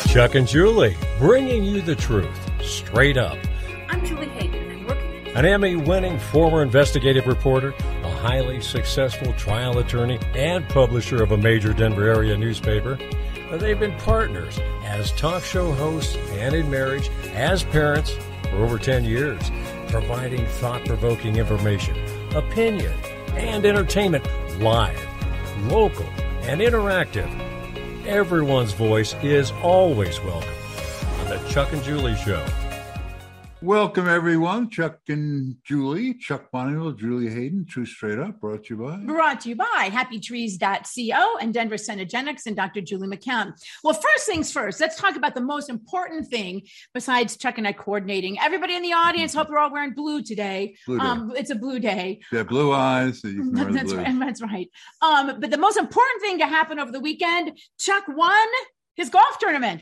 Chuck and Julie, bringing you the truth, straight up. I'm Julie Hayden, and I'm working An Emmy-winning former investigative reporter, a highly successful trial attorney, and publisher of a major Denver area newspaper. They've been partners as talk show hosts and in marriage, as parents for over 10 years, providing thought-provoking information, opinion, and entertainment live, local, and interactive. Everyone's voice is always welcome on the Chuck and Julie Show. Welcome, everyone. Chuck and Julie, Chuck Bonneville, Julie Hayden, Truth Straight Up, brought to you by happytrees.co and Denver Cenegenics and Dr. Julie McCown. Well, first things first, let's talk about the most important thing besides Chuck and I coordinating. Everybody in the audience, hope they're all wearing blue today. It's a blue day. Yeah, blue eyes. So you can wear that's blue. right. That's right. But the most important thing to happen over the weekend, Chuck won his golf tournament.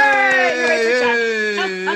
Hooray!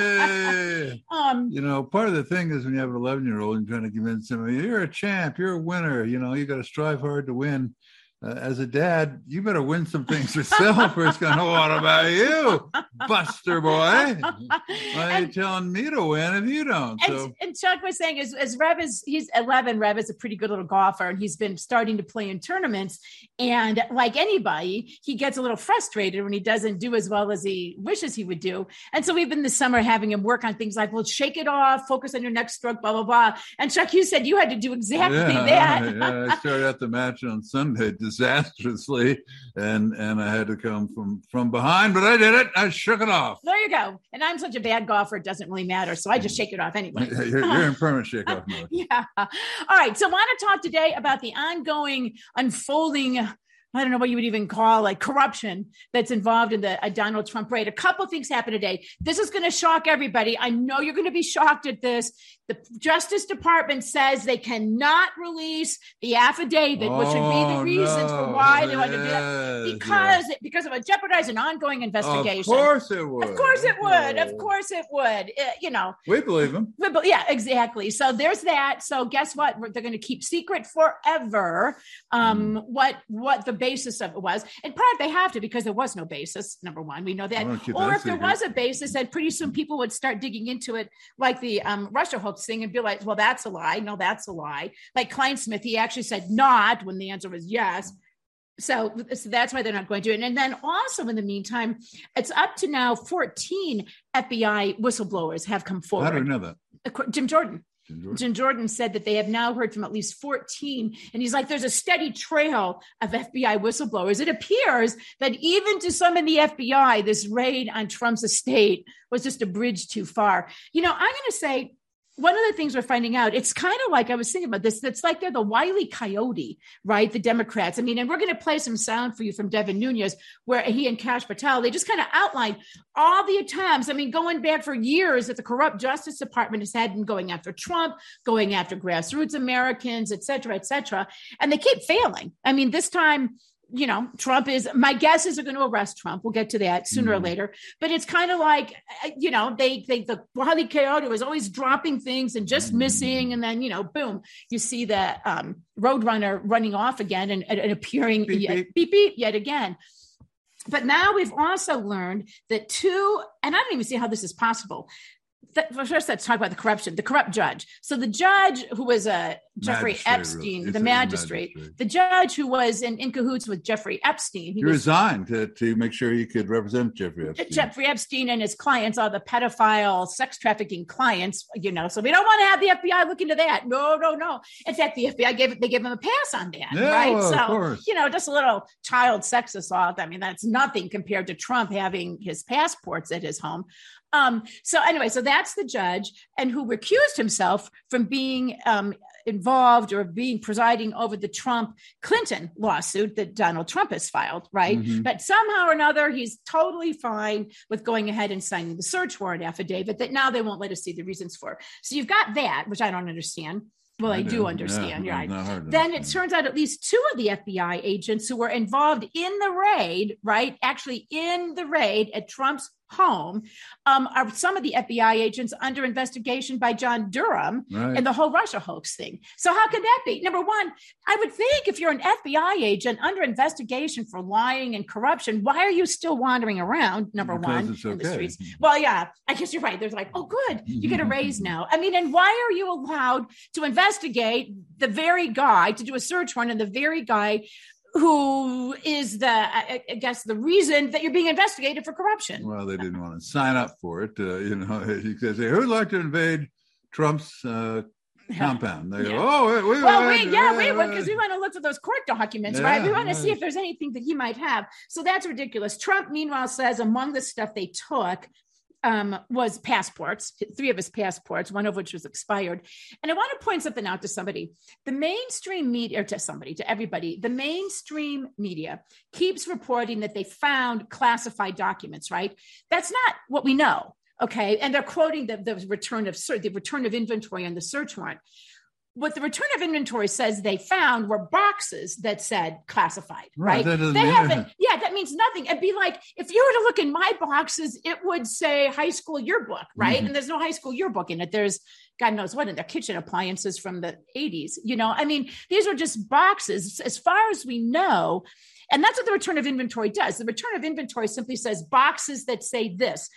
Yay! You know, part of the thing is when you have an 11-year-old and trying to convince them, you're a champ, you're a winner, you know, you got to strive hard to win. As a dad, you better win some things yourself or it's going to, what about you, Buster boy? Why are you telling me to win if you don't? And Chuck was saying, as Rev he's 11, Rev is a pretty good little golfer, and he's been starting to play in tournaments. And like anybody, he gets a little frustrated when he doesn't do as well as he wishes he would do. And so we've been this summer having him work on things like, well, shake it off, focus on your next stroke, blah, blah, blah. And Chuck, you said you had to do exactly that. Yeah, I started out the match on Sunday disastrously, and I had to come from behind, but I did it. I shook it off. There you go. And I'm such a bad golfer, it doesn't really matter. So I just shake it off anyway. You're in permanent shake off mode. Yeah. All right. So I want to talk today about the ongoing unfolding, I don't know what you would even call like corruption that's involved in the Donald Trump raid. A couple things happened today. This is going to shock everybody. I know you're going to be shocked at this. The Justice Department says they cannot release the affidavit, which would be the reasons for why they want to do that. Because it would jeopardize an ongoing investigation. Of course it would. Of course it would. Of course it would. You know. We believe them. Yeah, exactly. So there's that. So guess what? They're going to keep secret forever what the basis of it was. In part, they have to because there was no basis, number one. We know that. Or if there was a basis, then pretty soon people would start digging into it like the Russia hoax thing and be like, well, that's a lie. No, that's a lie. Like Kleinsmith, he actually said not when the answer was yes. So that's why they're not going to do it. And then also in the meantime, it's up to now 14 FBI whistleblowers have come forward. How do we know that? Jim Jordan said that they have now heard from at least 14. And he's like, there's a steady trail of FBI whistleblowers. It appears that even to some in the FBI, this raid on Trump's estate was just a bridge too far. You know, I'm going to say, one of the things we're finding out, it's kind of like, I was thinking about this, it's like they're the Wile E. Coyote, right? The Democrats. I mean, and we're going to play some sound for you from Devin Nunes, where he and Kash Patel, they just kind of outlined all the attempts. I mean, going back for years that the corrupt Justice Department has had in going after Trump, going after grassroots Americans, et cetera, and they keep failing. I mean, this time, you know, Trump is, my guess is they're going to arrest Trump. We'll get to that sooner or later. But it's kind of like, you know, the Wile E. Coyote was always dropping things and just missing. And then, you know, boom, you see the Roadrunner running off again and appearing yet again. But now we've also learned that and I don't even see how this is possible. First, let's talk about the corruption, the corrupt judge. So the judge who was Jeffrey Epstein, the magistrate, the judge who was in cahoots with Jeffrey Epstein. He resigned to make sure he could represent Jeffrey Epstein. Jeffrey Epstein and his clients, all the pedophile, sex trafficking clients, you know, so we don't want to have the FBI look into that. No. In fact, the FBI gave him a pass on that, right? Well, so, of course. You know, just a little child sex assault. I mean, that's nothing compared to Trump having his passports at his home. So that's the judge, and who recused himself from being involved or being presiding over the Trump-Clinton lawsuit that Donald Trump has filed, right? Mm-hmm. But somehow or another, he's totally fine with going ahead and signing the search warrant affidavit that now they won't let us see the reasons for. So you've got that, which I don't understand. Well, I do understand. Yeah, right. Then it turns out at least 2 of the FBI agents who were involved in the raid, right? Actually in the raid at Trump's home are some of the FBI agents under investigation by John Durham and the whole Russia hoax thing. So how could that be? Number one, I would think if you're an FBI agent under investigation for lying and corruption, why are you still wandering around, number one, in the streets? Well, yeah, I guess you're right. There's like, oh, good, you get a raise now. I mean, and why are you allowed to investigate the very guy, to do a search warrant on the very guy who is I guess the reason that you're being investigated for corruption? Well, they didn't want to sign up for it. You could say, who'd like to invade Trump's compound? They go, wait, because we want to look for those court documents, right? We want to see if there's anything that he might have. So that's ridiculous. Trump, meanwhile, says among the stuff they took was passports, 3 of his passports, one of which was expired. And I want to point something out to somebody. The mainstream media, to everybody, the mainstream media keeps reporting that they found classified documents, right? That's not what we know, okay? And they're quoting the return of inventory on the search warrant. What the return of inventory says they found were boxes that said classified, right? That means nothing. It'd be like, if you were to look in my boxes, it would say high school yearbook, right? And there's no high school yearbook in it. There's God knows what in their kitchen appliances from the 80s. I mean, these are just boxes as far as we know. And that's what the return of inventory does. The return of inventory simply says boxes that say this,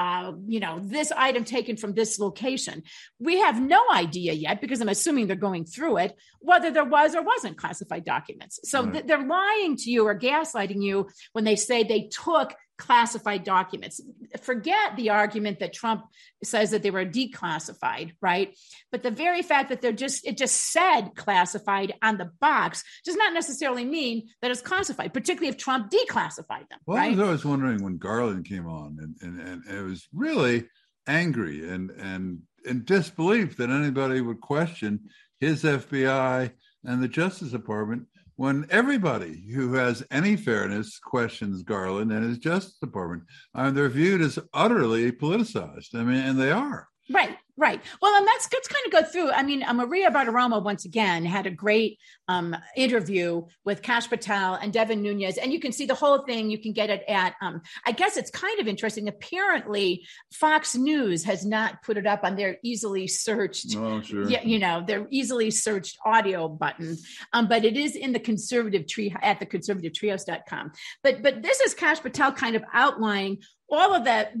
this item taken from this location. We have no idea yet, because I'm assuming they're going through it, whether there was or wasn't classified documents. So they're lying to you or gaslighting you when they say they took classified documents. Forget the argument that Trump says that they were declassified, right? But the very fact that it just said classified on the box does not necessarily mean that it's classified, particularly if Trump declassified them. Well, right? I was always wondering when Garland came on, and it was really angry and in disbelief that anybody would question his FBI and the Justice Department, when everybody who has any fairness questions Garland and his Justice Department. They're viewed as utterly politicized. I mean, and they are. Right. Well, and let's kind of go through. I mean, Maria Bartiromo, once again, had a great interview with Kash Patel and Devin Nunes. And you can see the whole thing. You can get it at, I guess it's kind of interesting. Apparently, Fox News has not put it up on their easily searched, their easily searched audio button. But it is in the conservative tree at the conservativetrios.com. But this is Kash Patel kind of outlining all of that,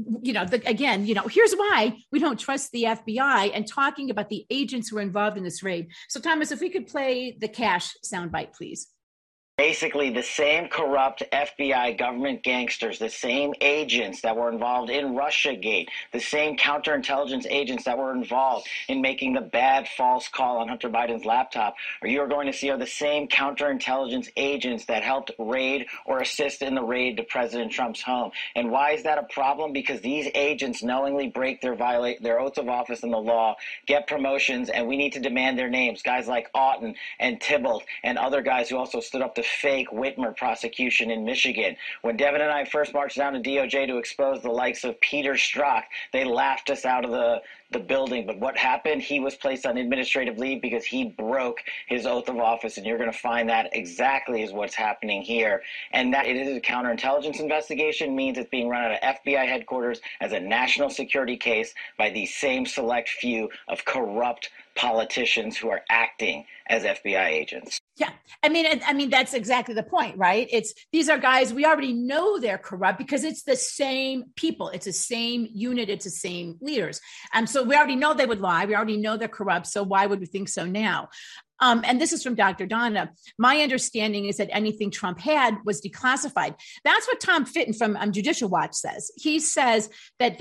here's why we don't trust the FBI, and talking about the agents who are involved in this raid. So, Thomas, if we could play the Kash soundbite, please. Basically, the same corrupt FBI government gangsters, the same agents that were involved in Russiagate, the same counterintelligence agents that were involved in making the bad false call on Hunter Biden's laptop, or you are going to see are the same counterintelligence agents that helped raid or assist in the raid to President Trump's home. And why is that a problem? Because these agents knowingly violate their oaths of office and the law, get promotions, and we need to demand their names. Guys like Auten and Tybalt and other guys who also stood up to fake Whitmer prosecution in Michigan. When Devin and I first marched down to DOJ to expose the likes of Peter Strzok, they laughed us out of the building. But what happened? He was placed on administrative leave because he broke his oath of office, and you're going to find that exactly is what's happening here. And that it is a counterintelligence investigation means it's being run out of FBI headquarters as a national security case by these same select few of corrupt politicians who are acting as FBI agents. Yeah. I mean, that's exactly the point, right? These are guys, we already know they're corrupt because it's the same people. It's the same unit. It's the same leaders. So we already know they would lie. We already know they're corrupt. So why would we think so now? And this is from Dr. Donna. My understanding is that anything Trump had was declassified. That's what Tom Fitton from Judicial Watch says. He says that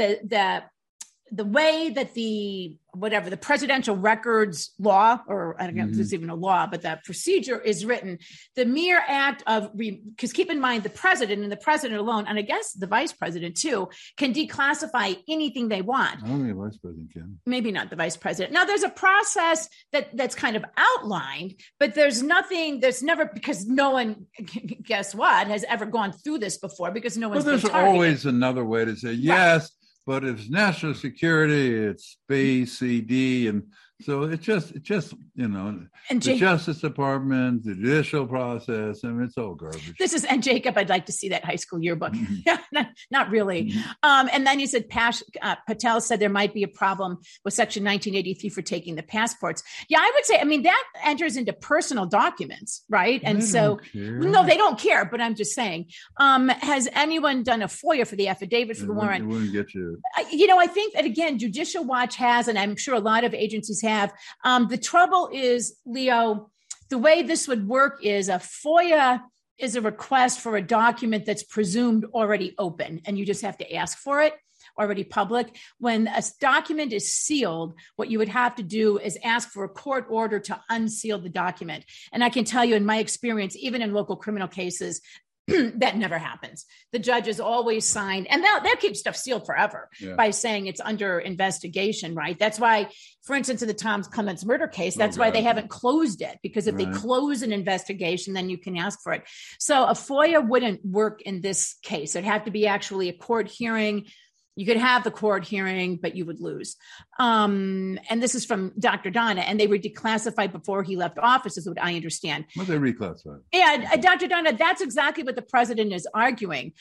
the way that the presidential records law, or I don't know if there's even a law, but the procedure is written, the mere act of, because keep in mind, the president and the president alone, and I guess the vice president too, can declassify anything they want. I don't think the vice president can. Maybe not the vice president. Now there's a process that's kind of outlined, but there's never, because no one, guess what, has ever gone through this before, because no one's been targeted. There's always another way to say, yes, but if it's national security, it's B, C, D, and So it's just and the Justice Department, the judicial process, I mean, it's all garbage. And Jacob, I'd like to see that high school yearbook. Not really. And then you said Patel said there might be a problem with Section 1983 for taking the passports. Yeah, I would say, I mean, that enters into personal documents, right? And no, they don't care, but I'm just saying, has anyone done a FOIA for the affidavit for the warrant? It wouldn't get you. I think that, again, Judicial Watch has, and I'm sure a lot of agencies have. The trouble is, Leo, the way this would work is a FOIA is a request for a document that's presumed already open, and you just have to ask for it, already public. When a document is sealed, what you would have to do is ask for a court order to unseal the document. And I can tell you, in my experience, even in local criminal cases, that never happens. The judges always sign, and they'll keep stuff sealed forever by saying it's under investigation, right? That's why, for instance, in the Tom Clements murder case, that's why they haven't closed it, because if they close an investigation, then you can ask for it. So a FOIA wouldn't work in this case. It'd have to be actually a court hearing. You could have the court hearing, but you would lose. And this is from Dr. Donna, and they were declassified before he left office, is what I understand. Well, they reclassified. Yeah, Dr. Donna, that's exactly what the president is arguing.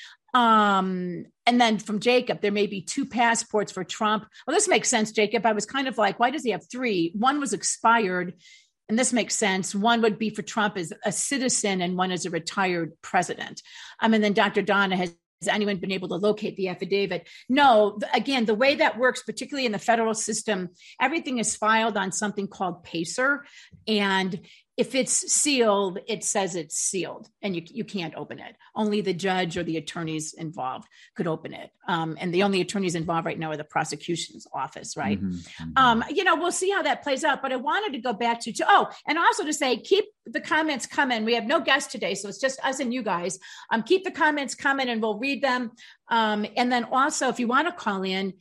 And then from Jacob, there may be 2 passports for Trump. Well, this makes sense, Jacob. I was kind of like, why does he have 3? One was expired, and this makes sense. One would be for Trump as a citizen, and one as a retired president. And then Dr. Donna has anyone been able to locate the affidavit? No. Again, the way that works, particularly in the federal system, everything is filed on something called PACER. And if it's sealed, it says it's sealed, and you can't open it. Only the judge or the attorneys involved could open it. And the only attorneys involved right now are the prosecution's office, right? We'll see how that plays out. But I wanted to go back and also to say, keep the comments coming. We have no guests today, so it's just us and you guys. Keep the comments coming, and we'll read them. And then also, if you want to call in,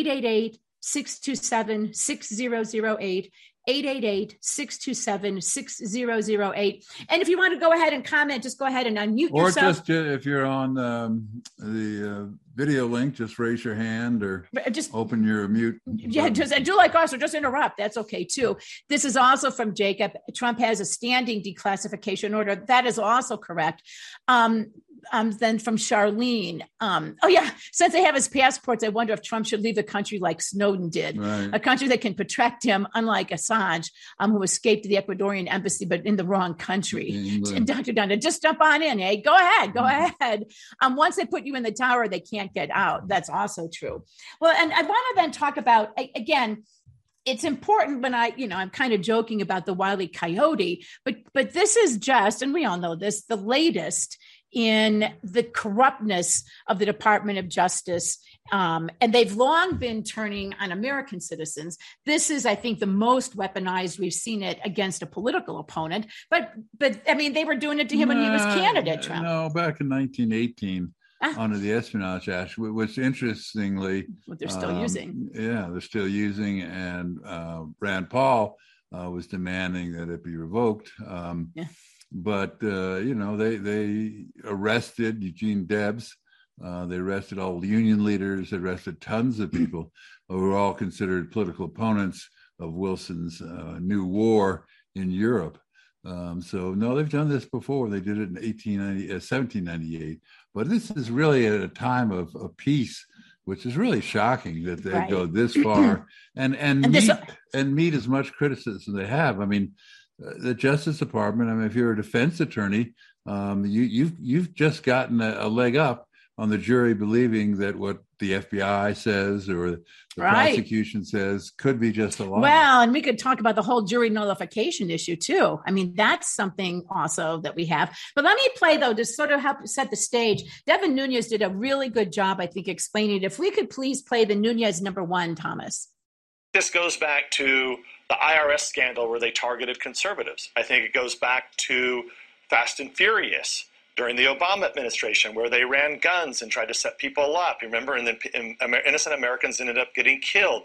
888-627-6008. 888-627-6008. And if you want to go ahead and comment, just go ahead and unmute yourself. Or just if you're on the video link, just raise your hand or just open your mute. Yeah, just do like us, or just interrupt. That's okay too. This is also from Jacob. Trump has a standing declassification order. That is also correct. Then from Charlene. Since they have his passports, I wonder if Trump should leave the country like Snowden did, a country that can protect him, unlike Assange, who escaped the Ecuadorian embassy, but in the wrong country. And Dr. Donna, just jump on in, eh? Go ahead. Once they put you in the tower, they can't get out. That's also true. Well, and I want to then talk about, again, it's important when I'm kind of joking about the Wile E. Coyote, but this is just, and we all know this, the latest in the corruptness of the Department of Justice. And they've long been turning on American citizens. This is, I think, the most weaponized we've seen it against a political opponent. But I mean, they were doing it to him when he was candidate, Trump. No, back in 1918. Under the Espionage Act, which interestingly, what they're still using. Yeah, they're still using, and Rand Paul was demanding that it be revoked. But they arrested Eugene Debs. They arrested all the union leaders. They arrested tons of people who were all considered political opponents of Wilson's new war in Europe. So no, they've done this before. They did it in 1798. But this is really at a time of peace, which is really shocking that they go this far and meet as much criticism they have. I mean, the Justice Department. I mean, if you're a defense attorney, you've just gotten a leg up on the jury believing that what the FBI says or the prosecution says could be just a lie. Well, and we could talk about the whole jury nullification issue too. I mean, that's something also that we have. But let me play, though, to sort of help set the stage. Devin Nunes did a really good job, I think, explaining it. If we could please play the Nunes number 1, Thomas. This goes back to the IRS scandal where they targeted conservatives. I think it goes back to Fast and Furious during the Obama administration, where they ran guns and tried to set people up. Remember, and then innocent Americans ended up getting killed.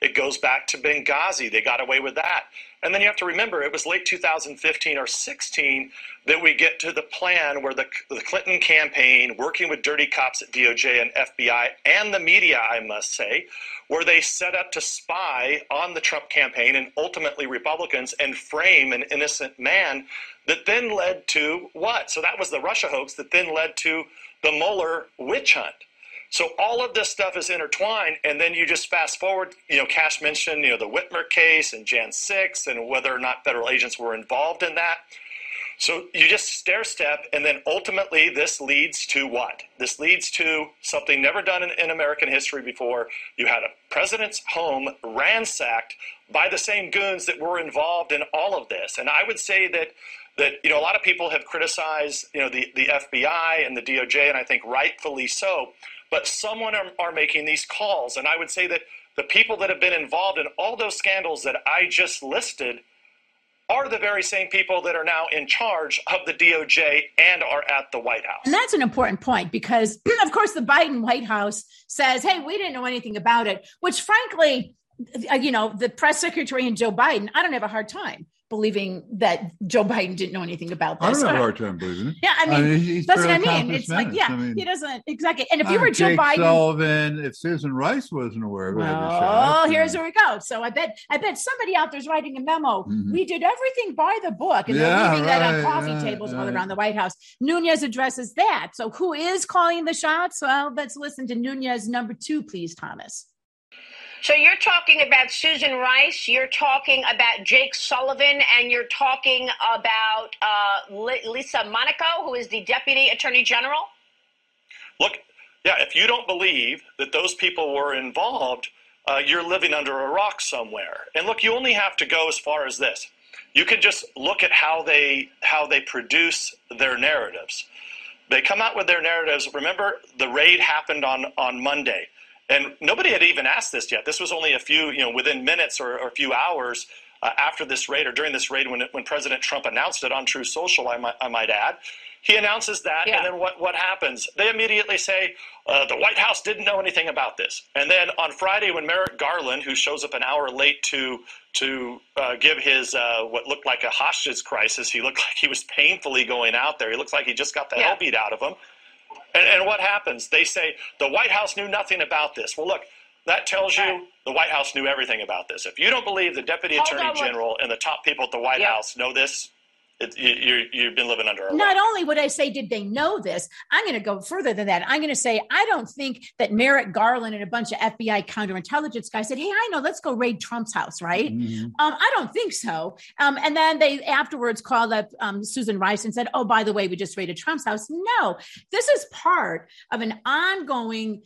It goes back to Benghazi. They got away with that. And then you have to remember, it was late 2015 or 16 that we get to the plan where the Clinton campaign, working with dirty cops at DOJ and FBI and the media, I must say, where they set up to spy on the Trump campaign and ultimately Republicans and frame an innocent man that then led to what? So that was the Russia hoax that then led to the Mueller witch hunt. So all of this stuff is intertwined, and then you just fast forward, Kash mentioned, the Whitmer case and Jan 6 and whether or not federal agents were involved in that. So you just stair step, and then ultimately this leads to what? This leads to something never done in American history before. You had a president's home ransacked by the same goons that were involved in all of this. And I would say that a lot of people have criticized, the FBI and the DOJ, and I think rightfully so. But someone are making these calls. And I would say that the people that have been involved in all those scandals that I just listed are the very same people that are now in charge of the DOJ and are at the White House. And that's an important point because, of course, the Biden White House says, hey, we didn't know anything about it, which frankly, the press secretary and Joe Biden, I don't have a hard time believing that Joe Biden didn't know anything about this. I don't have a hard time believing it. Yeah, that's what I mean. It's like, he doesn't exactly. And if you were Joe Jake Biden, Sullivan, if Susan Rice wasn't aware of it, oh, here's where we go. So I bet somebody out there's writing a memo. Mm-hmm. We did everything by the book, and they're leaving that on coffee tables all around the White House. Nunes addresses that. So who is calling the shots? Well, let's listen to Nunes number 2, please, Thomas. So you're talking about Susan Rice, you're talking about Jake Sullivan, and you're talking about Lisa Monaco, who is the Deputy Attorney General? Look, if you don't believe that those people were involved, you're living under a rock somewhere. And look, you only have to go as far as this. You can just look at how they produce their narratives. They come out with their narratives. Remember, the raid happened on Monday. And nobody had even asked this yet. This was only a few, within minutes or a few hours after this raid or during this raid when President Trump announced it on Truth Social, I might add. He announces that, and then what happens? They immediately say, the White House didn't know anything about this. And then on Friday, when Merrick Garland, who shows up an hour late to give his what looked like a hostage crisis, he looked like he was painfully going out there. He looks like he just got the hell beat out of him. And what happens? They say the White House knew nothing about this. Well, look, that tells you the White House knew everything about this. If you don't believe the Deputy Attorney General and the top people at the White House know this, you've been living under a rock. Not only would I say, did they know this? I'm going to go further than that. I'm going to say, I don't think that Merrick Garland and a bunch of FBI counterintelligence guys said, hey, I know, let's go raid Trump's house, right? Mm-hmm. I don't think so. And then they afterwards called up Susan Rice and said, oh, by the way, we just raided Trump's house. No, this is part of an ongoing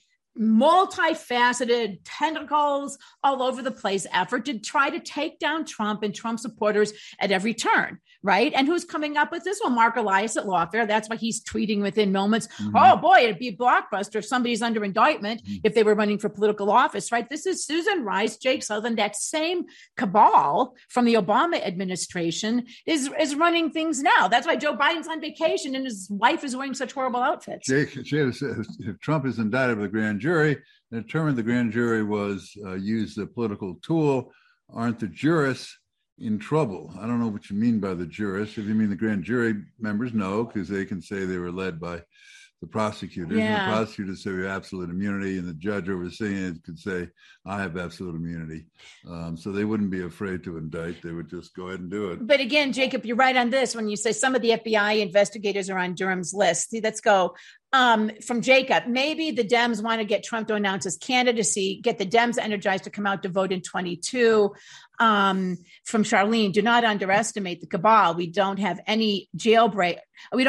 multifaceted tentacles all over the place effort to try to take down Trump and Trump supporters at every turn, right? And who's coming up with this? Well, Mark Elias at Lawfare. That's why he's tweeting within moments. Mm-hmm. Oh boy, it'd be a blockbuster if somebody's under indictment if they were running for political office, right? This is Susan Rice, Jake Sullivan, that same cabal from the Obama administration is running things now. That's why Joe Biden's on vacation and his wife is wearing such horrible outfits. Jake, if Trump is indicted by the grand jury and determined the grand jury was used as a political tool, aren't the jurists in trouble? I don't know what you mean by the jurists. If you mean the grand jury members, no, because they can say they were led by the prosecutors. Yeah. And the prosecutors say we have absolute immunity, and the judge overseeing it could say, I have absolute immunity. So they wouldn't be afraid to indict. They would just go ahead and do it. But again, Jacob, you're right on this when you say some of the FBI investigators are on Durham's list. See, let's go. From Jacob, maybe the Dems want to get Trump to announce his candidacy, get the Dems energized to come out to vote in 22. From Charlene, do not underestimate the cabal. We don't have any jailbreaks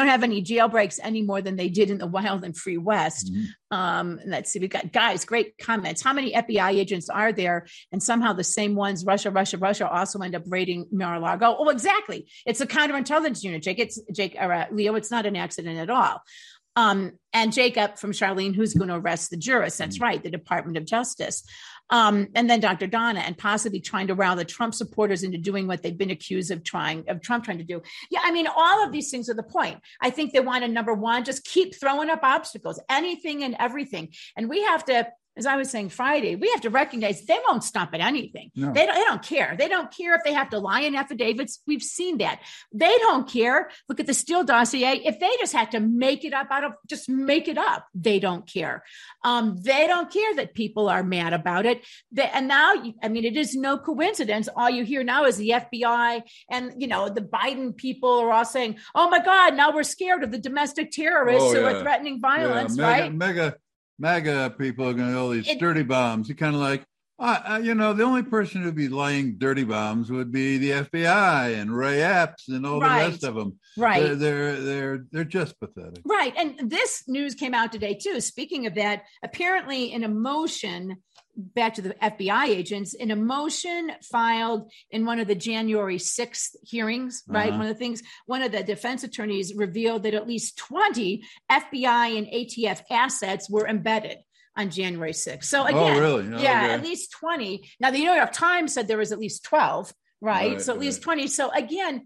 any more than they did in the wild and free West. Mm-hmm. Let's see, we got guys, great comments. How many FBI agents are there? And somehow the same ones, Russia also end up raiding Mar-a-Lago. Oh, exactly. It's a counterintelligence unit, Leo. It's not an accident at all. And Jacob from Charlene, who's going to arrest the jurists? That's right, the Department of Justice. And then Dr. Donna, and possibly trying to rile the Trump supporters into doing what they've been accused of Trump trying to do. Yeah, I mean, all of these things are the point. I think they want to, number one, just keep throwing up obstacles, anything and everything. And we have to as I was saying Friday, we have to recognize they won't stop at anything. No. They don't care. They don't care if they have to lie in affidavits. We've seen that. They don't care. Look at the Steele dossier. If they just had to make it up just make it up. They don't care. They don't care that people are mad about it. And now, it is no coincidence. All you hear now is the FBI and, the Biden people are all saying, oh my God, now we're scared of the domestic terrorists who are threatening violence, right? MAGA people are going to all these dirty bombs. You're kind of like, the only person who'd be laying dirty bombs would be the FBI and Ray Epps and all the rest of them. Right. They're just pathetic. Right. And this news came out today, too. Speaking of that, apparently in a motion, back to the FBI agents, in a motion filed in one of the January 6th hearings, right? One of the defense attorneys revealed that at least 20 FBI and ATF assets were embedded on January 6th. So again, really? Okay. At least 20. Now, the New York Times said there was at least 12, right? So at least 20. So again,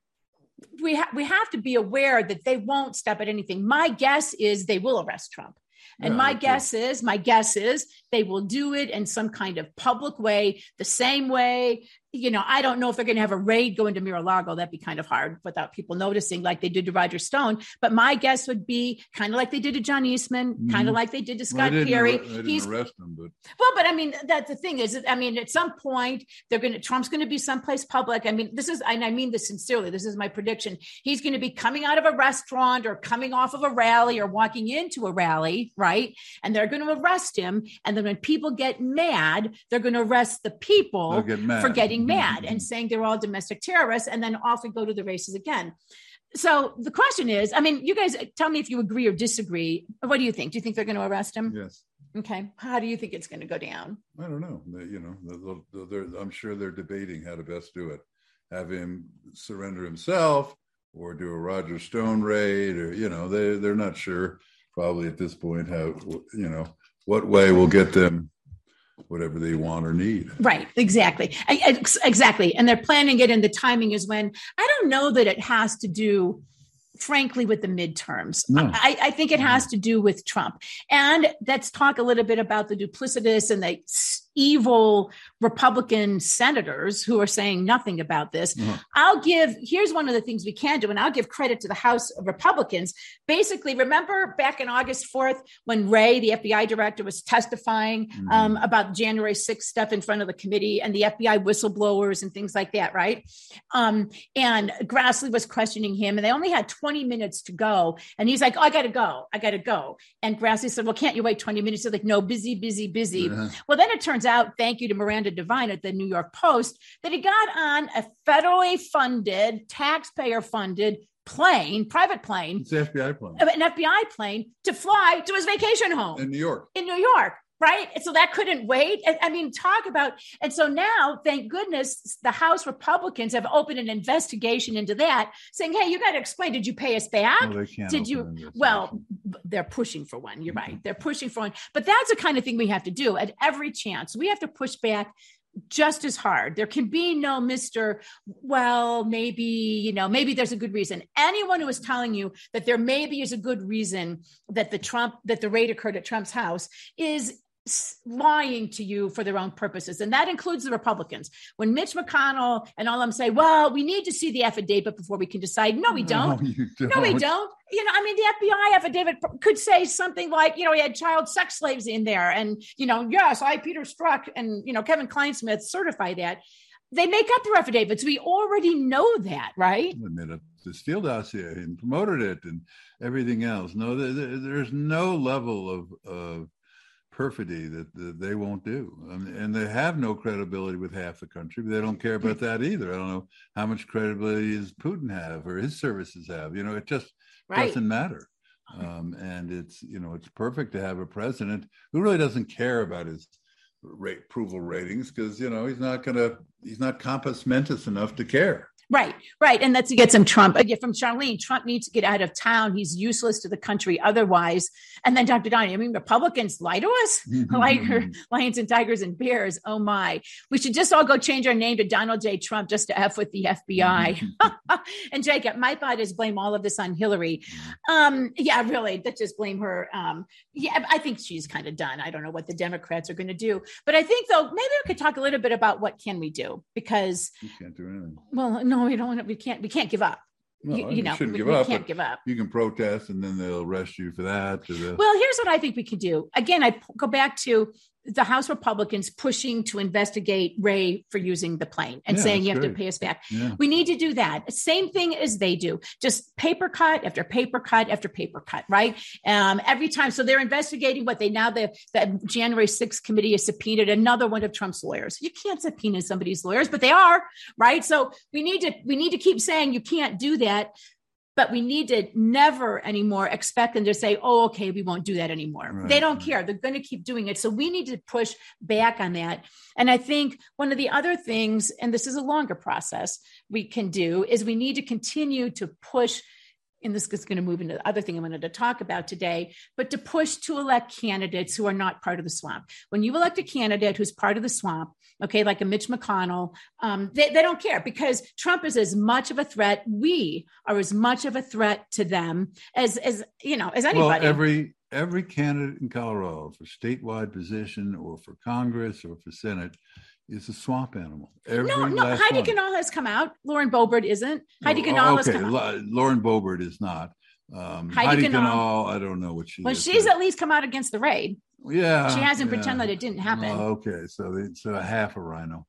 we have to be aware that they won't stop at anything. My guess is they will arrest Trump. And my guess is they will do it in some kind of public way, the same way. I don't know if they're going to have a raid go into Mar-a-Lago. That'd be kind of hard without people noticing, like they did to Roger Stone. But my guess would be kind of like they did to John Eastman, kind of like they did to Scott Perry. They didn't arrest him, but that's the thing is, at some point Trump's going to be someplace public. I mean this sincerely. This is my prediction. He's going to be coming out of a restaurant or coming off of a rally or walking into a rally, right? And they're going to arrest him. And then when people get mad, they're going to arrest the people for getting mad and saying they're all domestic terrorists, and then off we go to the races again. So the question is, you guys tell me if you agree or disagree. What do you think? Do you think they're going to arrest him? Yes. Okay. How do you think it's going to go down? I don't know. I'm sure they're debating how to best do it. Have him surrender himself or do a Roger Stone raid, or, they're not sure probably at this point how, what way will get them whatever they want or need. Right. Exactly. Exactly. And they're planning it. And the timing is when, I don't know that it has to do, frankly, with the midterms. No. I think it has to do with Trump. And let's talk a little bit about the duplicitous and the evil Republican senators who are saying nothing about this. Mm-hmm. Here's one of the things we can do, and I'll give credit to the House Republicans. Basically, remember back in August 4th when Wray, the FBI director, was testifying about January 6th stuff in front of the committee and the FBI whistleblowers and things like that, right? And Grassley was questioning him, and they only had 20 minutes to go. And he's like, I got to go. And Grassley said, well, can't you wait 20 minutes? They're like, no, busy. Yeah. Well, then it turns out, thank you to Miranda Devine at the New York Post, that he got on a federally funded, taxpayer-funded plane, private plane. It's an FBI plane. An FBI plane to fly to his vacation home. In New York. Right. And so that couldn't wait. Talk about. And so now, thank goodness, the House Republicans have opened an investigation into that, saying, hey, you got to explain. Did you pay us back? No, they can't. Did you? Well, they're pushing for one. You're right. They're pushing for one. But that's the kind of thing we have to do at every chance. We have to push back just as hard. There can be no maybe there's a good reason. Anyone who is telling you that there maybe is a good reason that the raid occurred at Trump's house is lying to you for their own purposes. And that includes the Republicans. When Mitch McConnell and all of them say, well, we need to see the affidavit before we can decide. No, we don't. No, we don't. The FBI affidavit could say something like, he had child sex slaves in there. And, yes, I, Peter Strzok, and, Kevin Kleinsmith certify that. They make up their affidavits. We already know that, right? They made up the Steele dossier and promoted it and everything else. No, there's no level of perfidy that they won't do. And they have no credibility with half the country. They don't care about that either. I don't know how much credibility does Putin have or his services have. It just doesn't matter. And it's perfect to have a president who really doesn't care about his approval ratings because, he's not compass mentis enough to care. Right. And that's to get some Trump. Again, from Charlene, Trump needs to get out of town. He's useless to the country otherwise. And then Dr. Donnie, I mean, Republicans lie to us, like lions and tigers and bears. Oh my. We should just all go change our name to Donald J. Trump just to F with the FBI. And Jacob, my thought is blame all of this on Hillary. Yeah, really, that just blame her. Yeah, I think she's kind of done. I don't know what the Democrats are going to do. But I think, though, maybe we could talk a little bit about what can we do, because you can't do anything. Well, no, we don't. We can't give up. No, you shouldn't give up. Can't give up. You can protest, and then they'll arrest you for that. Well, here's what I think we can do. Again, I go back to the House Republicans pushing to investigate Ray for using the plane and saying you have to pay us back. Yeah. We need to do that. Same thing as they do. Just paper cut after paper cut after paper cut, right? Every time. So they're investigating the January 6th committee has subpoenaed another one of Trump's lawyers. You can't subpoena somebody's lawyers, but they are, right? So we need to keep saying you can't do that. But we need to never anymore expect them to say, oh, okay, we won't do that anymore. Right. They don't care. They're going to keep doing it. So we need to push back on that. And I think one of the other things, and this is a longer process we can do, is we need to continue to push, and this is going to move into the other thing I wanted to talk about today, but to push to elect candidates who are not part of the swamp. When you elect a candidate who's part of the swamp, okay, like a Mitch McConnell, they don't care, because Trump is as much of a threat. We are as much of a threat to them as anybody. Well, every candidate in Colorado for statewide position or for Congress or for Senate is a swamp animal. No, Heidi Ganahl has come out. Lauren Boebert isn't. Heidi Ganahl has come out. Lauren Boebert is not. Heidi Ganahl, I don't know what she is. Well, she's at least come out against the raid. Yeah. She hasn't pretended that it didn't happen. Okay, so it's a half a rhino.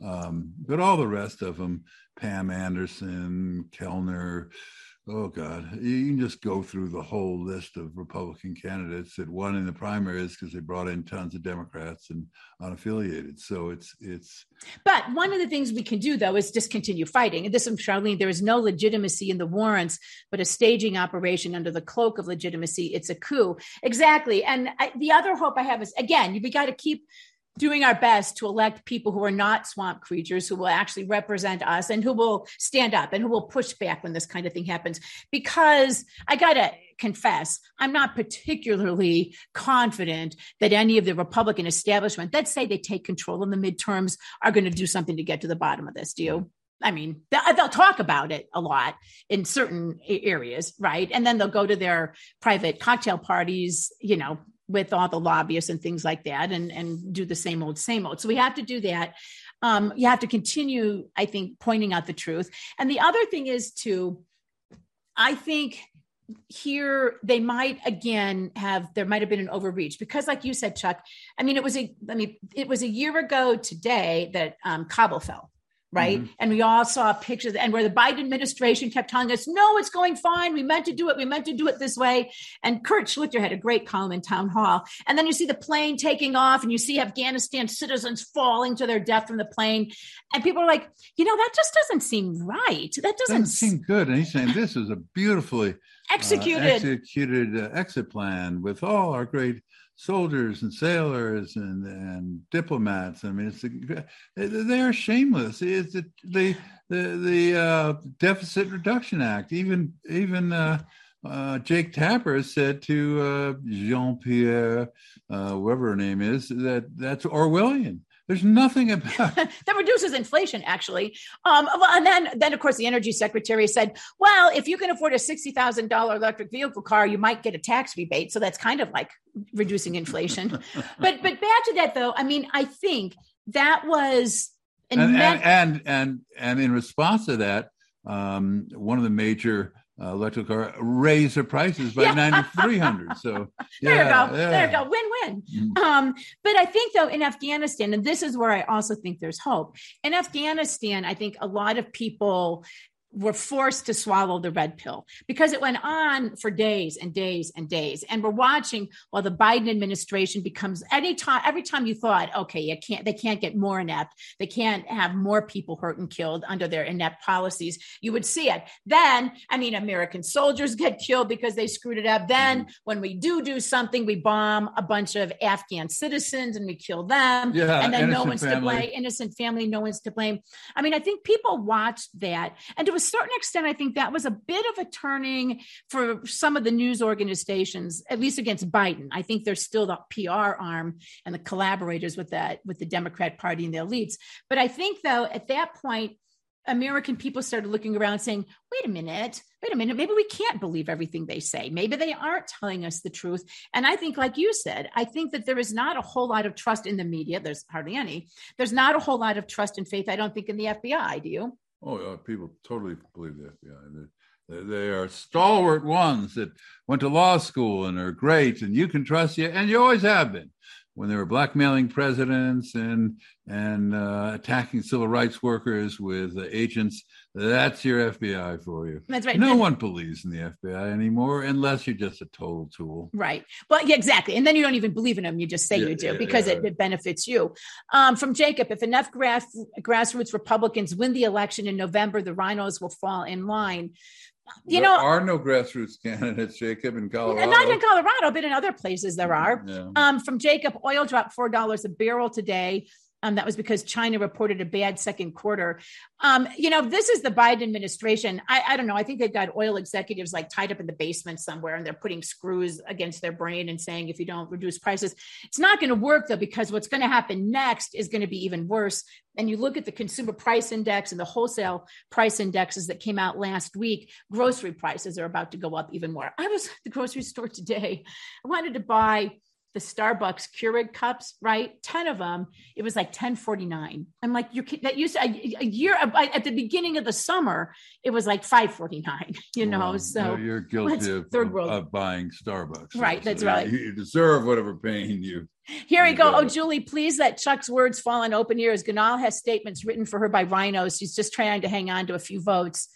But all the rest of them, Pam Anderson, Kellner, oh God, you can just go through the whole list of Republican candidates that won in the primaries because they brought in tons of Democrats and unaffiliated. So it's. But one of the things we can do, though, is just continue fighting. And this from Charlene, there is no legitimacy in the warrants, but a staging operation under the cloak of legitimacy. It's a coup. Exactly. And the other hope I have is, again, we got to keep doing our best to elect people who are not swamp creatures, who will actually represent us and who will stand up and who will push back when this kind of thing happens. Because I got to confess, I'm not particularly confident that any of the Republican establishment that say they take control in the midterms are going to do something to get to the bottom of this. Do you? I mean, they'll talk about it a lot in certain areas, right? And then they'll go to their private cocktail parties, with all the lobbyists and things like that, and do the same old. So we have to do that. You have to continue, I think, pointing out the truth. And the other thing is I think here they might there might have been an overreach, because like you said, Chuck, it was a year ago today that Kabul fell. Right. Mm-hmm. And we all saw pictures, and where the Biden administration kept telling us, no, it's going fine. We meant to do it this way. And Kurt Schlichter had a great column in Town Hall. And then you see the plane taking off, and you see Afghanistan citizens falling to their death from the plane. And people are like, that just doesn't seem right. That doesn't seem good. And he's saying this is a beautifully executed exit plan with all our great soldiers and sailors and diplomats. They are shameless. It's the Deficit Reduction Act. Even Jake Tapper said to Jean-Pierre, whoever her name is, that's Orwellian. There's nothing about that reduces inflation, actually. And then of course the energy secretary said, well, if you can afford a $60,000 electric vehicle car, you might get a tax rebate. So that's kind of like reducing inflation. but back to that, though. I think that was and in response to that, one of the major electric car raise their prices by $9,300. So there you go. Win-win. Mm-hmm. But I think, though, in Afghanistan, and this is where I also think there's hope. In Afghanistan, I think a lot of people were forced to swallow the red pill because it went on for days and days and days. And we're watching while the Biden administration becomes every time you thought, okay, they can't get more inept. They can't have more people hurt and killed under their inept policies. You would see it. Then, American soldiers get killed because they screwed it up. Then when we do something, we bomb a bunch of Afghan citizens and we kill them. Yeah, and then no one's family. to blame. Innocent family, no one's to blame. I think people watched that. And to a certain extent, I think that was a bit of a turning for some of the news organizations, at least against Biden. I think there's still the PR arm and the collaborators with the Democrat Party and their elites. But I think, though, at that point, American people started looking around saying, wait a minute, maybe we can't believe everything they say. Maybe they aren't telling us the truth. And I think, like you said, I think that there is not a whole lot of trust in the media. There's hardly any. There's not a whole lot of trust and faith, I don't think, in the FBI. Do you? Oh, people totally believe the FBI. They are stalwart ones that went to law school and are great, and you can trust you, and you always have been. When they were blackmailing presidents and attacking civil rights workers with agents, that's your FBI for you. That's right. No one believes in the FBI anymore unless you're just a total tool. Right. Well, yeah, exactly. And then you don't even believe in them. You just say you do because it benefits you. From Jacob, if enough grassroots Republicans win the election in November, the rhinos will fall in line. There are no grassroots candidates, Jacob, in Colorado. Not in Colorado, but in other places there are. Yeah. From Jacob, oil dropped $4 a barrel today. That was because China reported a bad second quarter. This is the Biden administration. I don't know. I think they've got oil executives like tied up in the basement somewhere, and they're putting screws against their brain and saying, if you don't reduce prices, it's not going to work, though, because what's going to happen next is going to be even worse. And you look at the consumer price index and the wholesale price indexes that came out last week, grocery prices are about to go up even more. I was at the grocery store today. I wanted to buy the Starbucks Keurig cups, right? 10 of them. It was like $10.49. I'm like, that used to, a year at the beginning of the summer, it was like $5.49. Well, so you're guilty of buying Starbucks. Right. That's right. You deserve whatever pain you. Here we go. Oh, Julie, please let Chuck's words fall on open ears. Ganal has statements written for her by rhinos. She's just trying to hang on to a few votes.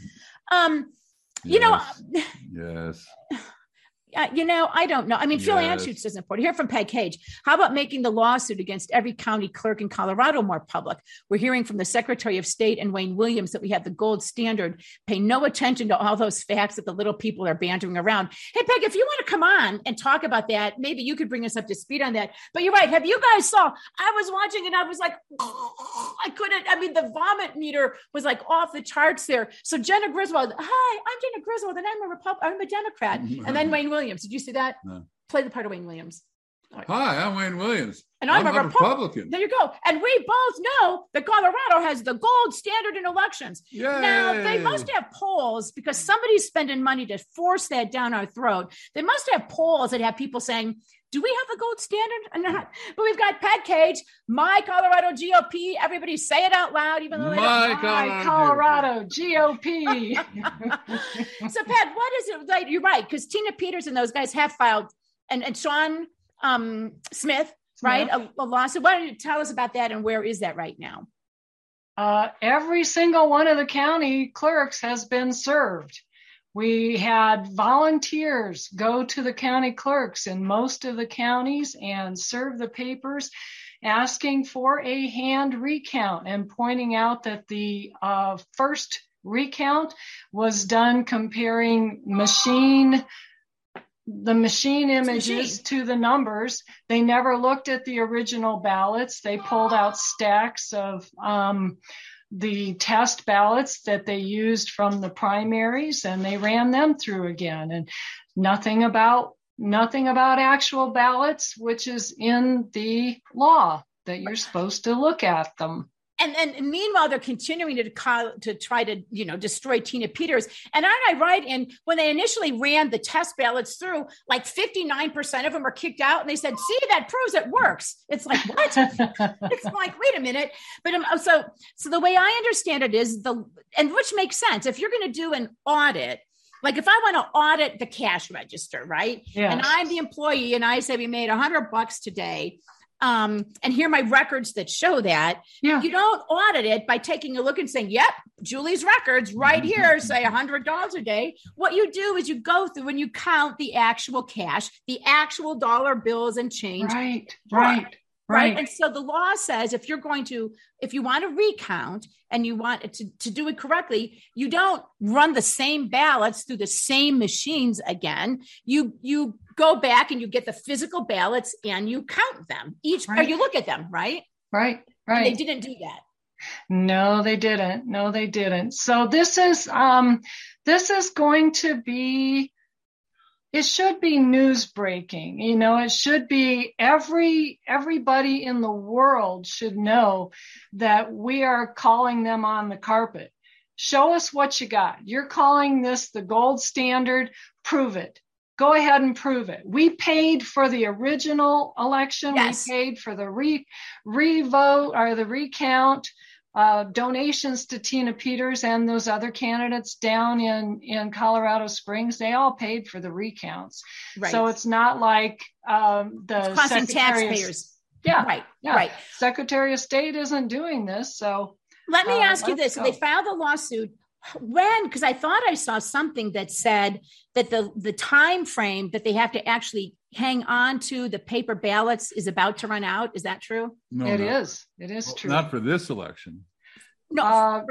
Yes. I don't know. Phil Anschutz doesn't report. Here from Peg Cage. How about making the lawsuit against every county clerk in Colorado more public? We're hearing from the Secretary of State and Wayne Williams that we have the gold standard. Pay no attention to all those facts that the little people are bantering around. Hey, Peg, if you want to come on and talk about that, maybe you could bring us up to speed on that. But you're right. Have you guys saw? I was watching and I was like, I couldn't. The vomit meter was like off the charts there. So Jenna Griswold, hi, I'm Jenna Griswold, and I'm a Democrat. And then Wayne Williams. Did you see that? No. Play the part of Wayne Williams. Right. Hi, I'm Wayne Williams. And I'm a Republican. There you go. And we both know that Colorado has the gold standard in elections. Yay. Now, they must have polls because somebody's spending money to force that down our throat. They must have polls that have people saying, do we have a gold standard or not? But we've got Pat Cage, my Colorado GOP. Everybody say it out loud, even though they don't. My Colorado GOP. So, Pat, what is it like? You're right, because Tina Peters and those guys have filed, and Sean Smith, right? A lawsuit. Why don't you tell us about that and where is that right now? Every single one of the county clerks has been served. We had volunteers go to the county clerks in most of the counties and serve the papers, asking for a hand recount and pointing out that the first recount was done comparing the machine images to the numbers. They never looked at the original ballots. They pulled out stacks of the test ballots that they used from the primaries, and they ran them through again. And nothing about actual ballots, which is in the law that you're supposed to look at them. And meanwhile, they're continuing to try to, destroy Tina Peters. And aren't I right in when they initially ran the test ballots through, like 59% of them were kicked out, and they said, "See, that proves it works." It's like, what? It's like, wait a minute. But so the way I understand it is which makes sense. If you're going to do an audit, like if I want to audit the cash register, right? Yes. And I'm the employee, and I say we made $100 today. and here are my records that show that. You don't audit it by taking a look and saying, yep, Julie's records right here say $100 a day. What you do is you go through and you count the actual cash, the actual dollar bills and change. Right. And so the law says if you want to recount and you want it to do it correctly, you don't run the same ballots through the same machines again. You go back and you get the physical ballots and you count them or you look at them, right? Right. And they didn't do that. No, they didn't. So this is going to be, it should be news breaking. It should be everybody in the world should know that we are calling them on the carpet. Show us what you got. You're calling this the gold standard. Prove it. Go ahead and prove it. We paid for the original election. Yes. We paid for the revote or the recount. Donations to Tina Peters and those other candidates down in Colorado Springs, they all paid for the recounts. Right. So it's not like the costing taxpayers. Right. Secretary of State isn't doing this. So let me ask you this. So they filed a lawsuit. When? Because I thought I saw something that said that the time frame that they have to actually hang on to the paper ballots is about to run out. Is that true? No, it is. It is true. Not for this election. No.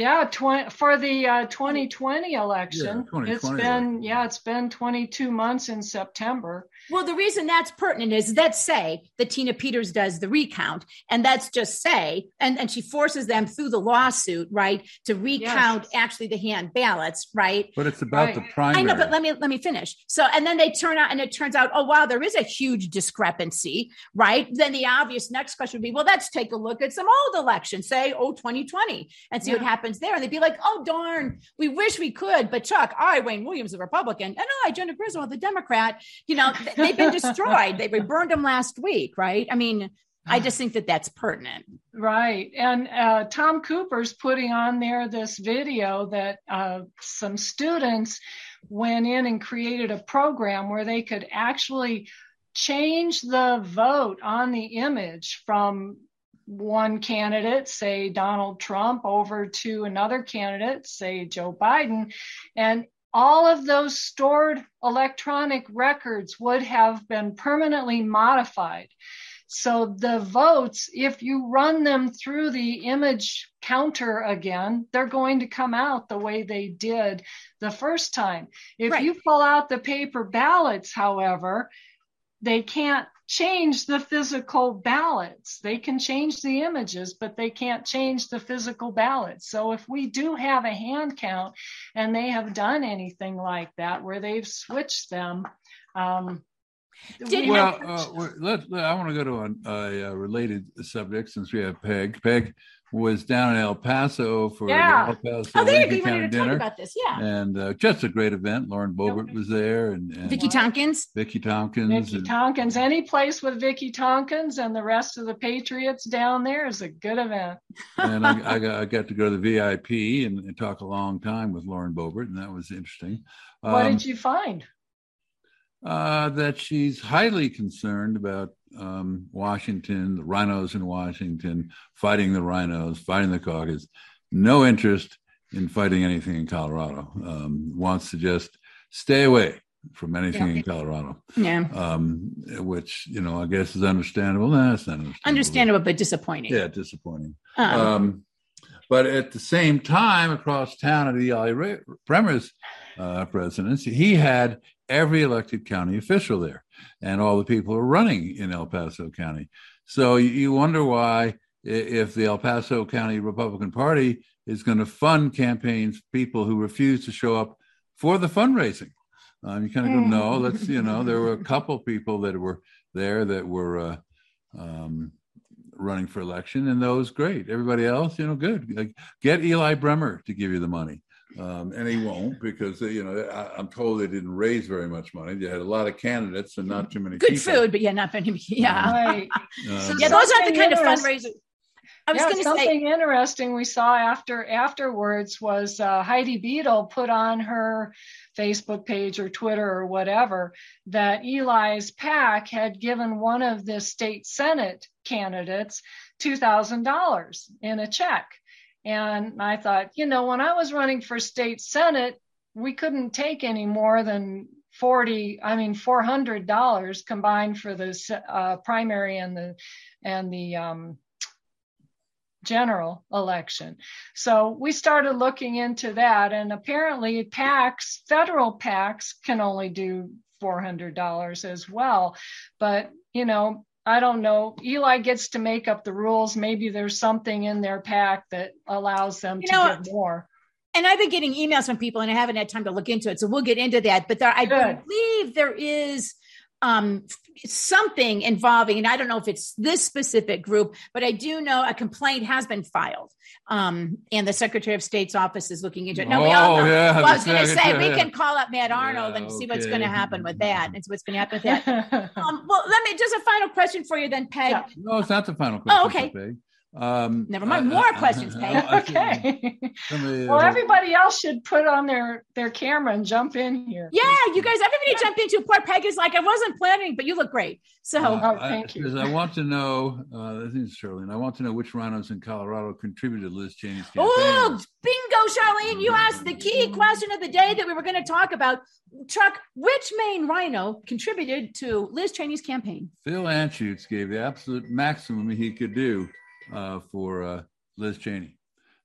For the 2020 election, it's been 22 months in September. Well, the reason that's pertinent is that say that Tina Peters does the recount, and that's just say, and she forces them through the lawsuit, right, to recount actually the hand ballots, right? But it's about the primary. I know, but let me finish. So, and then they turn out, and it turns out, oh wow, there is a huge discrepancy, right? Then the obvious next question would be, well, let's take a look at some old elections, say, 2020, and see what happens there. And they'd be like, oh darn, we wish we could, but Chuck, Wayne Williams, the Republican, and Jenna Griswold, the Democrat, they've been destroyed. They burned them last week, right? I mean, I just think that that's pertinent. Right. And Tom Cooper's putting on there this video that some students went in and created a program where they could actually change the vote on the image from one candidate, say Donald Trump, over to another candidate, say Joe Biden, and all of those stored electronic records would have been permanently modified. So the votes, if you run them through the image counter again, they're going to come out the way they did the first time. If you pull out the paper ballots, however, they can't change the physical ballots. They can change the images, but they can't change the physical ballots. So if we do have a hand count and they have done anything like that where they've switched them, I want to go to a related subject since we have Peg. Peg was down in El Paso for the El Paso Lincoln County dinner. Talk about this, and just a great event. Lauren Boebert was there, and Vicky Tompkins. Vicky Tompkins. Any place with Vicky Tompkins and the rest of the Patriots down there is a good event. And I got to go to the VIP and talk a long time with Lauren Boebert, and that was interesting. What did you find? That she's highly concerned about Washington, the rhinos in Washington, fighting the rhinos, fighting the caucus. No interest in fighting anything in Colorado. Wants to just stay away from anything in Colorado. Yeah. Which, I guess is understandable. No, it's not understandable, but disappointing. Yeah, disappointing. But at the same time, across town at Eli Bremer's presidency, he had every elected county official there, and all the people are running in El Paso County. So you wonder why, if the El Paso County Republican Party is going to fund campaigns, people who refuse to show up for the fundraising. You kind of go, no, let's, there were a couple people that were there that were running for election, and those great. Everybody else, good. Like, get Eli Bremer to give you the money. And he won't, because I'm told they didn't raise very much money. They had a lot of candidates and not too many good people. Food, but not many. Yeah, right. those aren't the kind of fundraisers. I was going to say something interesting we saw afterwards was Heidi Beadle put on her Facebook page or Twitter or whatever that Eli's PAC had given one of the state Senate candidates $2,000 in a check. And I thought, when I was running for state Senate, we couldn't take any more than $400 combined for the primary and the general election. So we started looking into that, and apparently federal PACs can only do $400 as well. But, I don't know. Eli gets to make up the rules. Maybe there's something in their PAC that allows them to get more. And I've been getting emails from people, and I haven't had time to look into it. So we'll get into that. But I believe there is something involving, and I don't know if it's this specific group, but I do know a complaint has been filed. And the Secretary of State's office is looking into it. No, we all know. Yeah, well, I was going to say, we can call up Matt Arnold and see what's going to happen with that. And what's going to happen with that. Well, just a final question for you then, Peg. Yeah. No, it's not the final question. Oh, okay. Peg. Never mind. More questions, Peg. Okay. Well, everybody else should put on their camera and jump in here. Yeah, you guys, everybody jump into. Poor Peg is like, I wasn't planning, but you look great. So, thank you. I want to know, this is Charlene. I want to know which rhinos in Colorado contributed to Liz Cheney's campaign. Oh, bingo, Charlene! You asked the key question of the day that we were going to talk about. Chuck, which Maine rhino contributed to Liz Cheney's campaign? Phil Anschutz gave the absolute maximum he could do for Liz Cheney.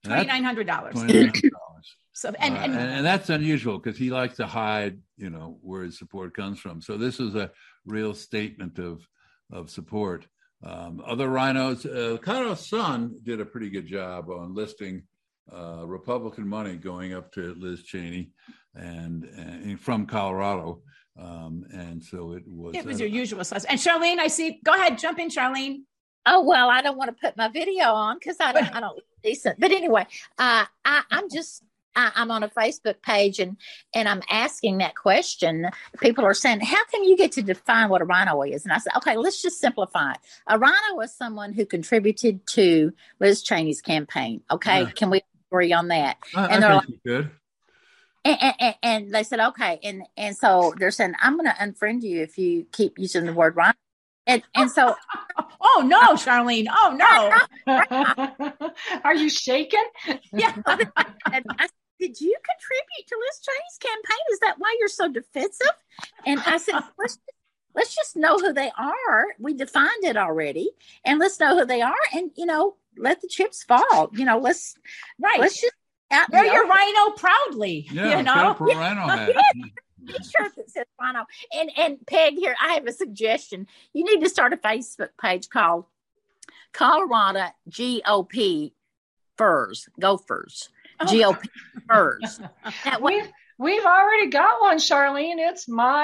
$2,900. So and that's unusual because he likes to hide, where his support comes from. So this is a real statement of support. Other rhinos, Colorado Sun did a pretty good job on listing Republican money going up to Liz Cheney and from Colorado. And so it was your usual size. And Charlene, I see. Go ahead, jump in, Charlene. Oh, well, I don't want to put my video on because I don't look decent. But anyway, I'm on a Facebook page and I'm asking that question. People are saying, how can you get to define what a rhino is? And I said, okay, let's just simplify it. A rhino is someone who contributed to Liz Cheney's campaign. Okay. Yeah. Can we agree on that? And they're like, good. And they said, okay. And so they're saying, I'm going to unfriend you if you keep using the word rhino. And so, oh no, Charlene! Oh no, are you shaking? Yeah. I said, did you contribute to Liz Cheney's campaign? Is that why you're so defensive? And I said, let's just know who they are. We defined it already, and let's know who they are, and let the chips fall. Let's just wear your rhino proudly. Yeah, put a rhino hat. T-shirt that says rhino. And Peg, here, I have a suggestion. You need to start a Facebook page called Colorado GOP Furs. Gophers. GOP Furs. We've already got one, Charlene. It's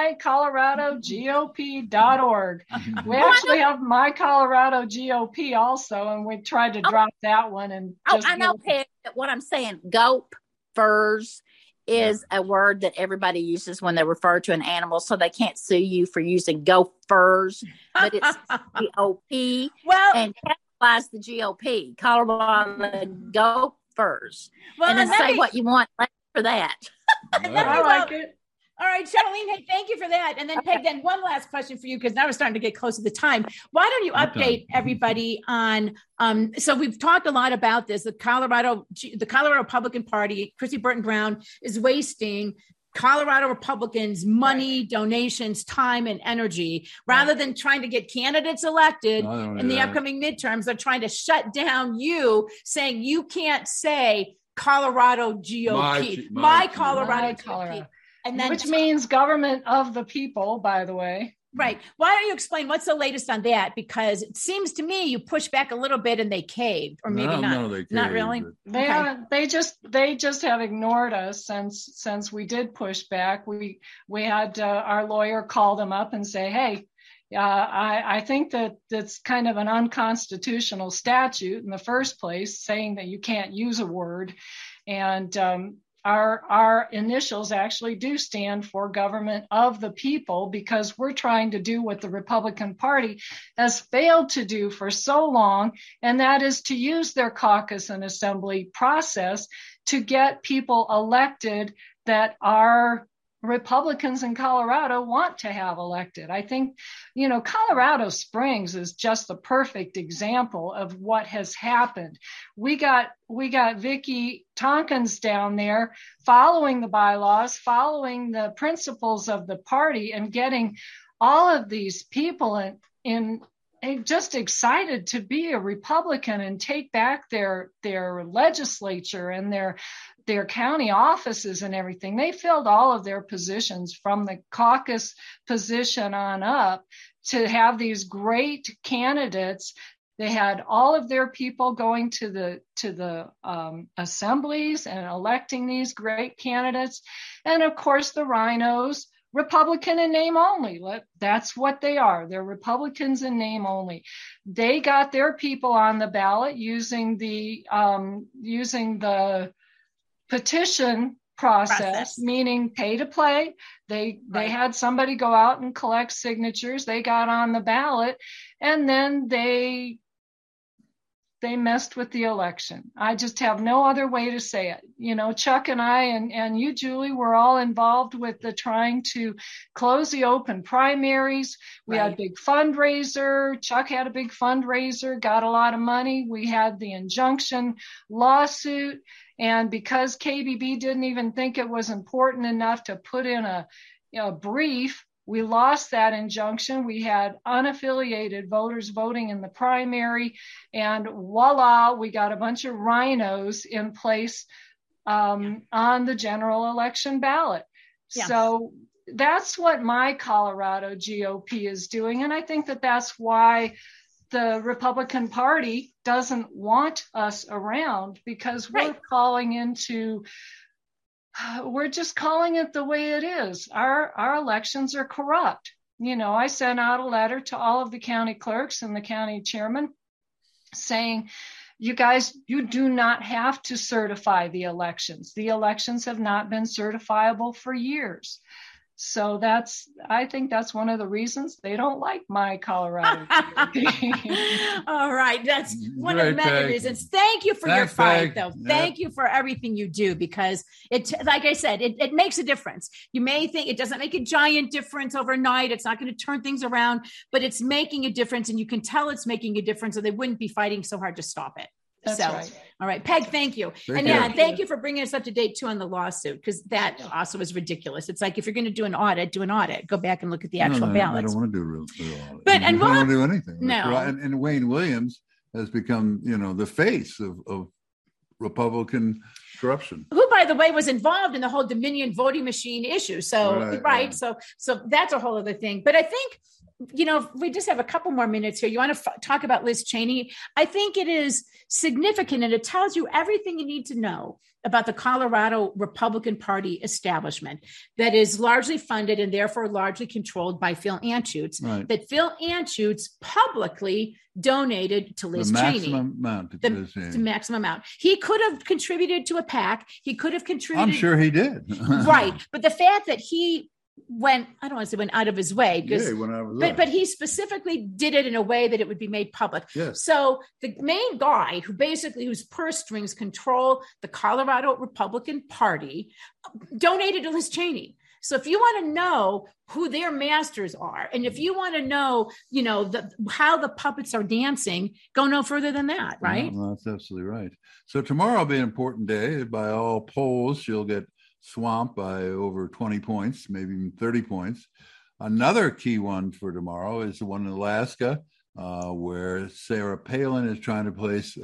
mycoloradogop.org. We actually have My Colorado GOP also, and we tried to drop that one. And I know, Peg, what I'm saying, GOP Furs is a word that everybody uses when they refer to an animal, so they can't sue you for using gophers, but it's GOP. Well, and capitalize the GOP, Colorado Gophers. Well, and then say what you want for that. I like it. All right, Charlene, hey, thank you for that. And then Peg, then one last question for you, because now we're starting to get close to the time. Why don't you update everybody on, so we've talked a lot about this, the Colorado Republican Party, Christy Burton Brown is wasting Colorado Republicans' money, donations, time, and energy. Rather than trying to get candidates elected in the upcoming midterms, they're trying to shut down you, saying you can't say Colorado GOP, my Colorado GOP. And then which means government of the people, by the way. Right. Why don't you explain what's the latest on that? Because it seems to me you pushed back a little bit and they caved, or maybe not. No, they caved. Not really. They just have ignored us since we did push back. We had our lawyer call them up and say, hey, I think that it's kind of an unconstitutional statute in the first place, saying that you can't use a word. And our initials actually do stand for government of the people, because we're trying to do what the Republican Party has failed to do for so long, and that is to use their caucus and assembly process to get people elected that are Republicans in Colorado want to have elected. I think, Colorado Springs is just the perfect example of what has happened. We got Vicki Tompkins down there following the bylaws, following the principles of the party, and getting all of these people in just excited to be a Republican and take back their legislature and their county offices and everything. They filled all of their positions from the caucus position on up to have these great candidates. They had all of their people going to the assemblies and electing these great candidates. And of course, the rhinos, Republican in name only. That's what they are. They're Republicans in name only. They got their people on the ballot using the petition process, meaning pay to play. They had somebody go out and collect signatures. They got on the ballot, and then they messed with the election. I just have no other way to say it. Chuck and I and you, Julie, were all involved with the trying to close the open primaries. We had a big fundraiser. Chuck had a big fundraiser, got a lot of money. We had the injunction lawsuit. And because KBB didn't even think it was important enough to put in a brief, we lost that injunction. We had unaffiliated voters voting in the primary, and voila, we got a bunch of rhinos in place on the general election ballot. Yeah. So that's what my Colorado GOP is doing. And I think that that's why the Republican Party doesn't want us around, because we're we're just calling it the way it is. Our elections are corrupt. I sent out a letter to all of the county clerks and the county chairman saying, you guys, you do not have to certify the elections. The elections have not been certifiable for years. So I think that's one of the reasons they don't like my Colorado. All right. That's one of many reasons. Thank you for your fight, though. Yep. Thank you for everything you do, because like I said, it makes a difference. You may think it doesn't make a giant difference overnight. It's not going to turn things around, but it's making a difference, and you can tell it's making a difference, or they wouldn't be fighting so hard to stop it. That's right. All right, Peg, thank you. Thank you for bringing us up to date too on the lawsuit, because that also is ridiculous. It's like, if you're going to do an audit, go back and look at the actual ballots. I don't want to do real audit. But I don't want to do anything. No. And Wayne Williams has become, the face of Republican corruption. Who, by the way, was involved in the whole Dominion voting machine issue. So, So that's a whole other thing. But I think, we just have a couple more minutes here. You want to talk about Liz Cheney? I think it is significant, and it tells you everything you need to know about the Colorado Republican Party establishment that is largely funded and therefore largely controlled by Phil Anschutz. Right. That Phil Anschutz publicly donated to Liz Cheney. The maximum amount. He could have contributed to a PAC. He could have contributed. I'm sure he did. Right. But the fact that he went out of his way, but he specifically did it in a way that it would be made public. Yes. So the main guy whose purse strings control the Colorado Republican Party donated to Liz Cheney. So if you want to know who their masters are, and if you want to know, how the puppets are dancing, go no further than that, right? No, that's absolutely right. So tomorrow will be an important day. By all polls, she'll get swamped by over 20 points, maybe even 30 points. Another key one for tomorrow is the one in Alaska, where Sarah Palin is trying to place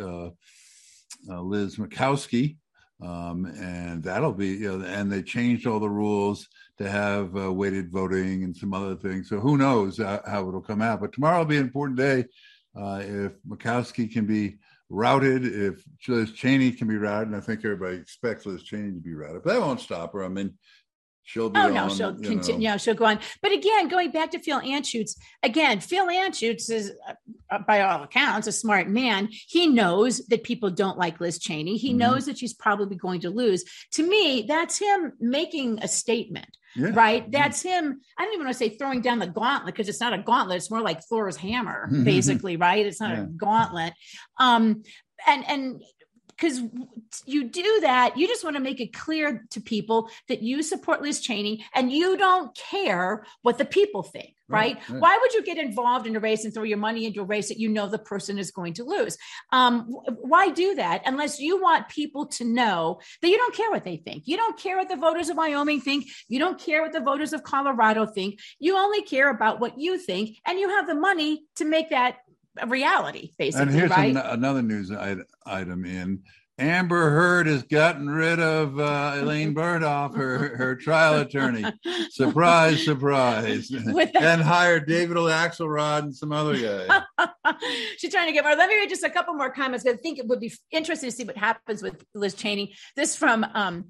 Liz Murkowski. And that'll be, and they changed all the rules to have weighted voting and some other things. So who knows how it'll come out. But tomorrow will be an important day. If Murkowski can be routed, if Liz Cheney can be routed, and I think everybody expects Liz Cheney to be routed, but that won't stop her. I mean, she'll be on. She'll continue. Yeah, she'll go on. But again, going back to Phil Anschutz, Phil Anschutz is, by all accounts, a smart man. He knows that people don't like Liz Cheney. He knows that she's probably going to lose. To me, that's him making a statement. Yeah. Right. That's him. I don't even want to say throwing down the gauntlet, because it's not a gauntlet. It's more like Thor's hammer, basically. Right. It's not a gauntlet. And because you do that, you just want to make it clear to people that you support Liz Cheney and you don't care what the people think, right? Why would you get involved in a race and throw your money into a race that you know the person is going to lose? Why do that unless you want people to know that you don't care what they think? You don't care what the voters of Wyoming think. You don't care what the voters of Colorado think. You only care about what you think, and you have the money to make that a reality, basically. And here's another news item in. Amber Heard has gotten rid of Elaine Berdoff, her trial attorney. Surprise, surprise. And hired David Axelrod and some other guy. She's trying to get more. Let me read just a couple more comments. I think it would be interesting to see what happens with Liz Cheney. This from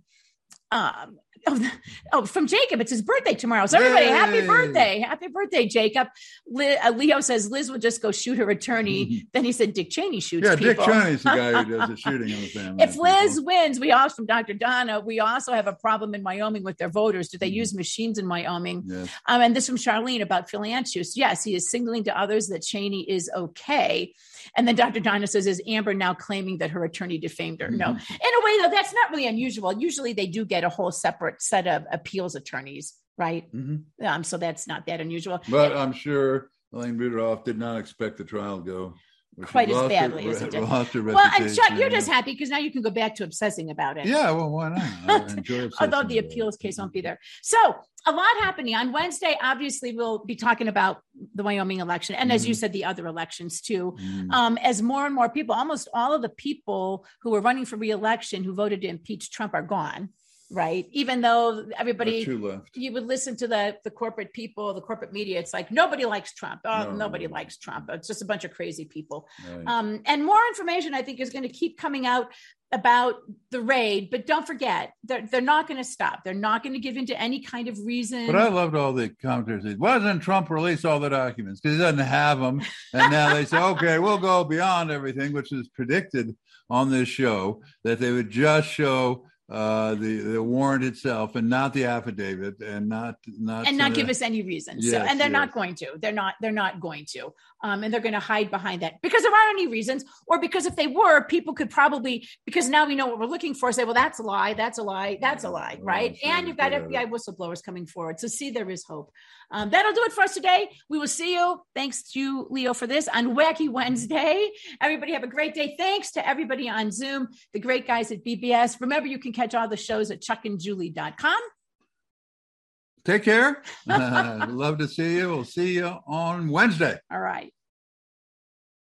from Jacob. It's his birthday tomorrow. So everybody, happy birthday. Happy birthday, Jacob. Leo says Liz would just go shoot her attorney. Then he said Dick Cheney shoots people. Dick Cheney's the guy who does the shooting on the family. If Liz wins, we also, from Dr. Donna, we also have a problem in Wyoming with their voters. Do they use machines in Wyoming? Yes. And this from Charlene about Phil Anschutz. Yes, he is signaling to others that Cheney is okay. And then Dr. Donna says, is Amber now claiming that her attorney defamed her? No. In a way, though, that's not really unusual. Usually they do get a whole separate set of appeals attorneys, right? So that's not that unusual. But I'm sure Elaine Berdoff did not expect the trial to go quite as badly as it did. Well, and Chuck, you're just happy because now you can go back to obsessing about it. Yeah, well, why not? I enjoy obsessing. Although the appeals case won't be there. So a lot happening on Wednesday. Obviously, we'll be talking about the Wyoming election. And as you said, the other elections too. As more and more people, almost all of the people who were running for re-election who voted to impeach Trump are gone. Right. Even though everybody, you would listen to the corporate people, the corporate media. It's like, nobody likes Trump. Nobody likes Trump. It's just a bunch of crazy people. Right. And more information, I think, is going to keep coming out about the raid. But don't forget, they're not going to stop. They're not going to give in to any kind of reason. But I loved all the commenters. Why doesn't Trump release all the documents? Because he doesn't have them. And now they say, okay, we'll go beyond everything, which is predicted on this show, that they would just show the warrant itself and not the affidavit and not give us any reason. Yes, so, and they're not going to, they're not going to, and they're going to hide behind that because there aren't any reasons, or because if they were, people could probably, because now we know what we're looking for, say, well, that's a lie, that's a lie, that's a lie. Right. And you've got FBI whistleblowers coming forward. So see, there is hope. That'll do it for us today. We will see you. Thanks to Leo for this on Wacky Wednesday. Everybody have a great day. Thanks to everybody on Zoom, the great guys at BBS. Remember, you can catch all the shows at chuckandjulie.com. Take care. Love to see you. We'll see you on Wednesday. All right.